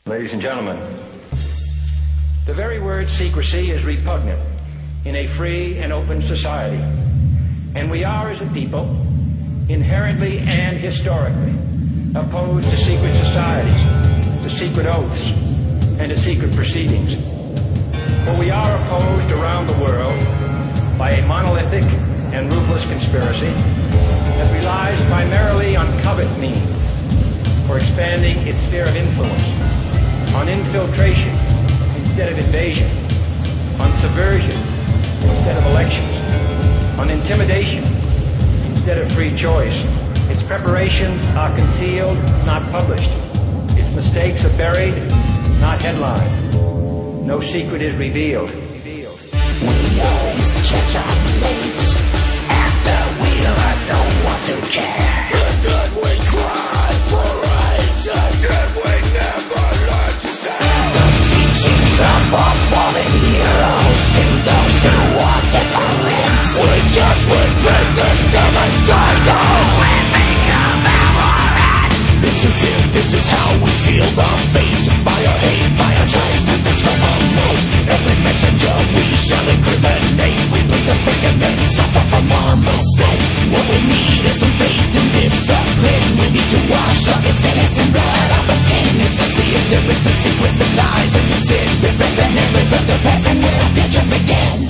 Ladies and gentlemen, the very word secrecy is repugnant in a free and open society. And we are, as a people, inherently and historically opposed to secret societies, to secret oaths, and to secret proceedings. For we are opposed around the world by a monolithic and ruthless conspiracy that relies primarily on covert means for expanding its sphere of influence, on infiltration instead of invasion, on subversion instead of elections, on intimidation instead of free choice. Its preparations are concealed, not published. Its mistakes are buried, not headlined. No secret is revealed. We always catch up late. After we learn, don't want to care. And then we cry for ages, and we never learn to say. The teachings of our fallen heroes to those who want difference. We just repeat the stubborn cycle. We become abhorrent. This is it, this is how we seal our fate. By our hate, by our choice to discover moat. Every messenger we shall incriminate. We bring the fake and then suffer from our mistake. What we need is some faith and discipline. We need to wash all the sentence and blood off our skin. It says the ignorance of secrets and lies and the sin. Reflect the memories of the past and where our future begin.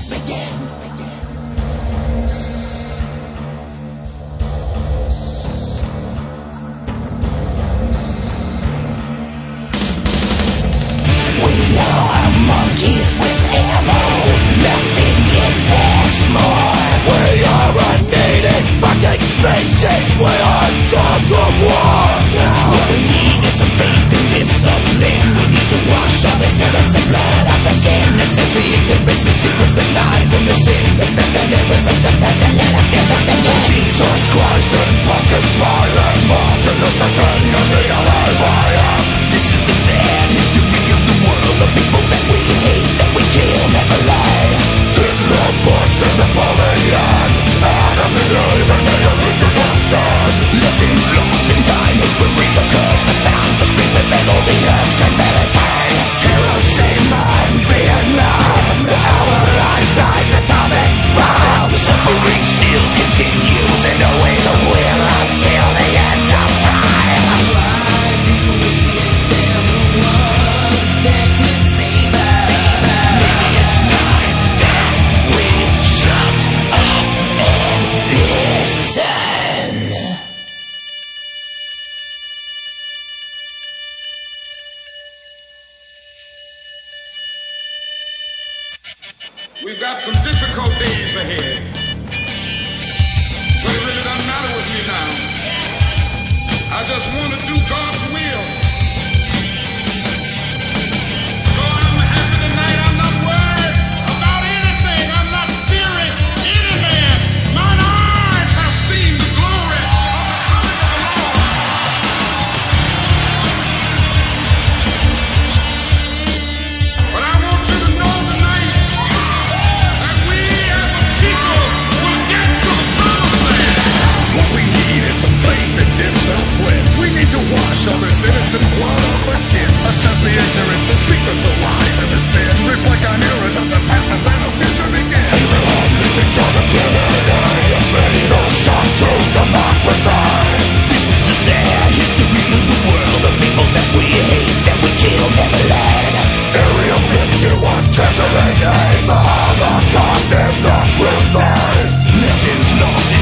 Monkeys with ammo, nothing invents more. We are a native fucking species. We are dogs of war. What we need is some faith and discipline. We need to wash all the innocent blood off our skin. Necessity, ignorance, the secrets, the lies, and the sin. Reflect the memories of the past and let our future begin. Jesus Christ and Pontius Pilate, Martin Luther King and the other liars. This is the sad history of the world. The people that we hate, that we kill, never lie. In the bush and the Napoleon, Adam and Eve and the original sun. Lessons lost in time, history the curse, the sound, the scream, the metal, the earth can meditate. Hiroshima and Vietnam, our lives like atomic bomb. The suffering still continues and always will until the end of time. Why do we expel the ones that could save us? Maybe it's time that we shut up and listen. We've got some difficult days ahead, but it really doesn't matter with me now. I just want to do God's will. So I'm happy tonight. I'm not worried about anything. I'm not fearing any man. Mine eyes have seen the glory of the Lord. But I want you to know tonight that we as a people will get to the promised land. What we need is some faith and discipline. We need to wash all this innocent blood off our skin. Assess the ignorance, the secrets, the lies, and the sin. Reflect on errors of the past and then a future begin. Everyone living on the tyranny of many, no shot to democratize. This is the sad history of the world. The people that we hate, that we kill, never learn. Area 51, treasuring days, the Holocaust and the crusade. Lessons lost